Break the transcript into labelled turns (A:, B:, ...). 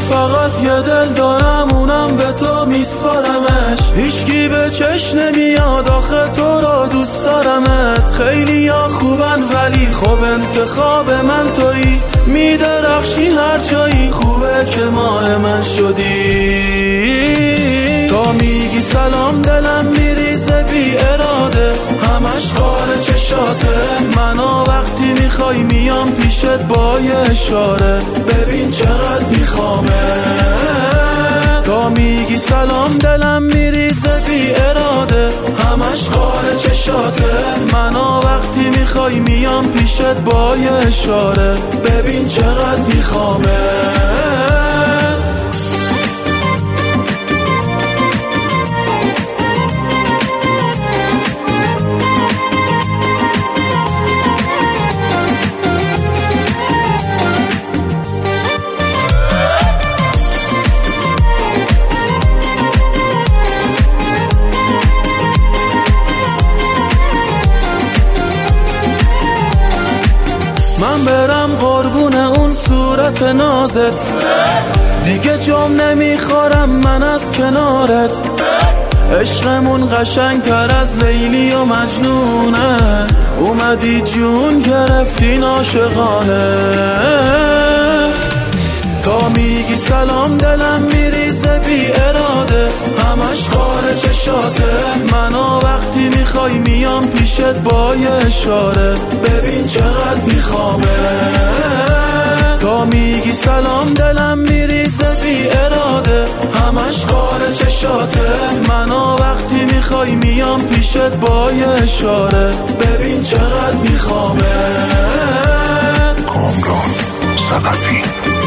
A: فقط یه دل دارم اونم به تو میسپارمش، هیچکی به چشم نمیاد آخه تو را دوست دارمت. خیلی یا خوبن ولی خب انتخاب من تویی، میدرخشی هر جایی، خوبه که ماه من شدی. تا میگی سلام دلم میریزه بی اراده، همش کار چشاته. منو وقتی میخوای میام پیشت با یه اشاره، ببین چقدر میخوامه. تا میگی سلام دلم میریزه بی اراده، همش کار چشاته. منو وقتی میخوای میام پیشت با یه اشاره، ببین چقدر میخوامه. من برم قربون اون صورت نازت، دیگه جام نمیخورم من از کنارت. عشقمون قشنگ تر از لیلی و مجنونه، اومدی جون گرفتی عاشقانه. تا میگی سلام دلم میریزه بی اراده، همش کار چشاته. منو وقتی میخوای میام پیشت با یه اشاره، ببین چقدر میخوامه. تا میگی سلام دلم میریزه بی اراده، همش کار چشاته. منو وقتی میخوای میام پیشت با یه اشاره، ببین چقدر میخوامه.
B: کامران ثقفی.